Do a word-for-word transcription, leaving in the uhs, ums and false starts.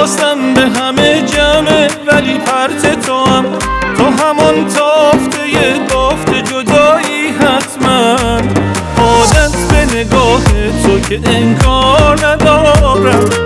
حواسم به همه جمعه ولی پرت تو هم، تو همون تافته گفت جدایی حتما. عادت به نگاه تو که انکار ندارم،